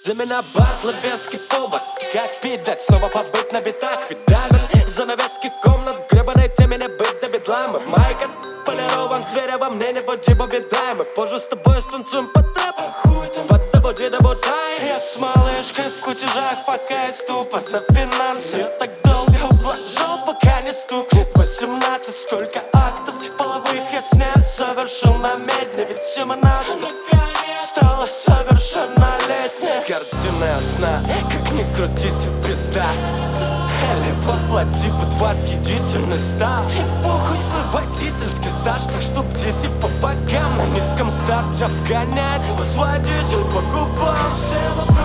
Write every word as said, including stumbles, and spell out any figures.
Для меня батл веский повод, как видать, снова побыть на битах. Видавен занавески комнат, в гребаной теме не быть до бедлама. Майка полирован, зверя во мне не буди победай. Мы позже с тобой станцуем по трэпу. Хуй там, подобуди да будай. Я с малышкой в кутежах, пока из тупо за финансы. Я так долго ублажал, пока не стукнет восемнадцать. Сколько актов половых я снят, совершил на медне. Ведь тема наша стала совершеннолетняя. Картина ясна, как ни крутите, пизда. Или воплоти под восхитительный стал. И похуй твой водительский стаж, так что бдите по богам. На низком старте обгонять водитель по губам.